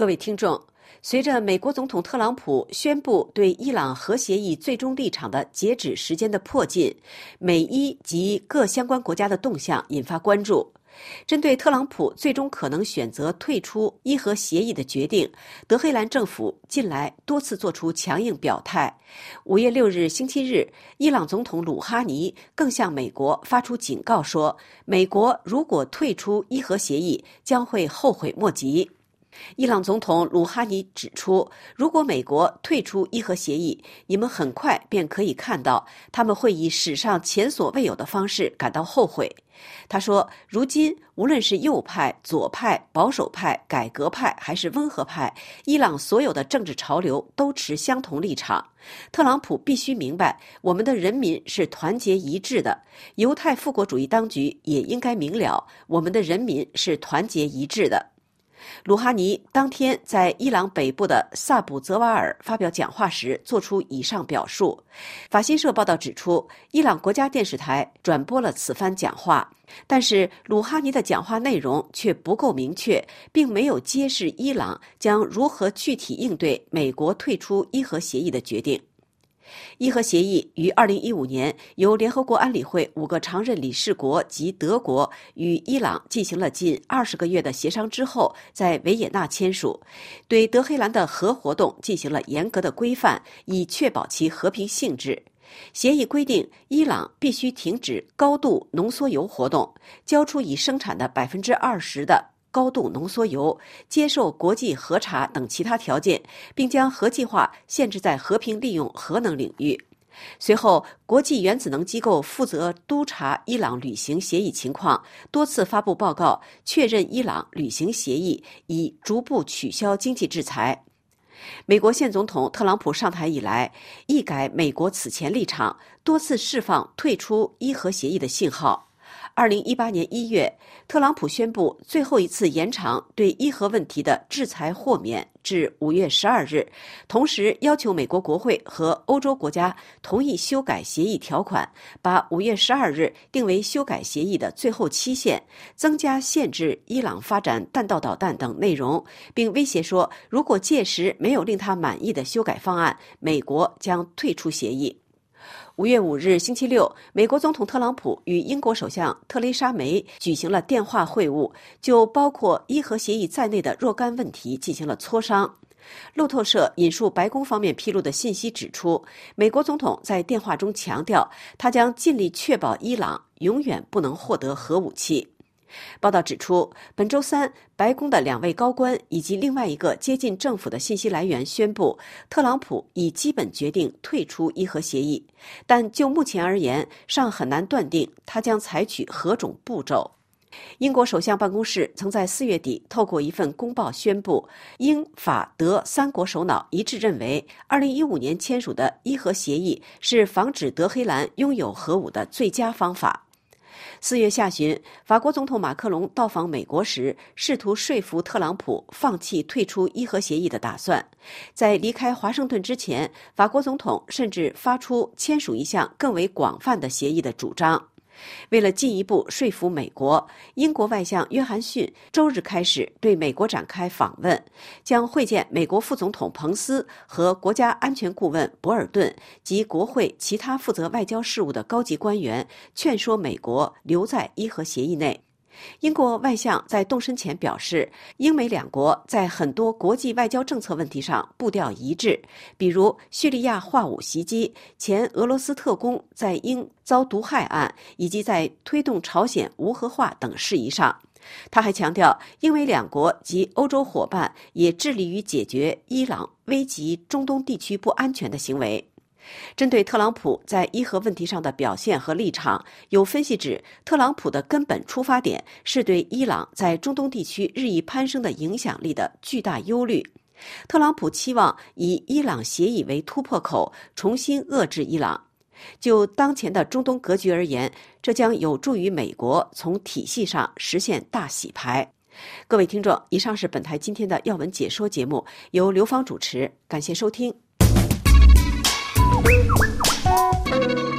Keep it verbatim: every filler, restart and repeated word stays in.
各位听众，随着美国总统特朗普宣布对伊朗核协议最终立场的截止时间的迫近，美伊及各相关国家的动向引发关注。针对特朗普最终可能选择退出伊核协议的决定，德黑兰政府近来多次作出强硬表态。五月六日星期日，伊朗总统鲁哈尼更向美国发出警告说，美国如果退出伊核协议，将会后悔莫及。伊朗总统鲁哈尼指出，如果美国退出伊核协议，你们很快便可以看到他们会以史上前所未有的方式感到后悔。他说，如今无论是右派、左派、保守派、改革派还是温和派，伊朗所有的政治潮流都持相同立场。特朗普必须明白，我们的人民是团结一致的。犹太复国主义当局也应该明了，我们的人民是团结一致的。鲁哈尼当天在伊朗北部的萨卜泽瓦尔发表讲话时作出以上表述。法新社报道指出，伊朗国家电视台转播了此番讲话，但是鲁哈尼的讲话内容却不够明确，并没有揭示伊朗将如何具体应对美国退出伊核协议的决定。伊核协议于二零一五年由联合国安理会五个常任理事国及德国与伊朗进行了近二十个月的协商之后，在维也纳签署，对德黑兰的核活动进行了严格的规范，以确保其和平性质。协议规定，伊朗必须停止高度浓缩铀活动，交出已生产的百分之二十的高度浓缩铀，接受国际核查等其他条件，并将核计划限制在和平利用核能领域。随后，国际原子能机构负责督察伊朗履行协议情况，多次发布报告，确认伊朗履行协议，以逐步取消经济制裁。美国现总统特朗普上台以来，一改美国此前立场，多次释放退出伊核协议的信号。二零一八年一月，特朗普宣布最后一次延长对伊核问题的制裁豁免至五月十二日，同时要求美国国会和欧洲国家同意修改协议条款，把五月十二日定为修改协议的最后期限，增加限制伊朗发展弹道导弹等内容，并威胁说，如果届时没有令他满意的修改方案，美国将退出协议。五月五日星期六，美国总统特朗普与英国首相特蕾莎梅举行了电话会晤，就包括伊核协议在内的若干问题进行了磋商。路透社引述白宫方面披露的信息指出，美国总统在电话中强调，他将尽力确保伊朗永远不能获得核武器。报道指出，本周三，白宫的两位高官以及另外一个接近政府的信息来源宣布，特朗普已基本决定退出伊核协议，但就目前而言，尚很难断定他将采取何种步骤。英国首相办公室曾在四月底透过一份公报宣布，英法德三国首脑一致认为，二零一五年签署的伊核协议是防止德黑兰拥有核武的最佳方法。四月下旬，法国总统马克龙到访美国时，试图说服特朗普放弃退出伊核协议的打算。在离开华盛顿之前，法国总统甚至发出签署一项更为广泛的协议的主张。为了进一步说服美国，英国外相约翰逊周日开始对美国展开访问，将会见美国副总统彭斯和国家安全顾问博尔顿及国会其他负责外交事务的高级官员，劝说美国留在伊核协议内。英国外相在动身前表示，英美两国在很多国际外交政策问题上步调一致，比如叙利亚化武袭击、前俄罗斯特工在英遭毒害案，以及在推动朝鲜无核化等事宜上。他还强调，英美两国及欧洲伙伴也致力于解决伊朗危及中东地区不安全的行为。针对特朗普在伊核问题上的表现和立场，有分析指，特朗普的根本出发点是对伊朗在中东地区日益攀升的影响力的巨大忧虑。特朗普期望以伊朗协议为突破口，重新遏制伊朗。就当前的中东格局而言，这将有助于美国从体系上实现大洗牌。各位听众，以上是本台今天的要闻解说节目，由刘芳主持，感谢收听。Thank you.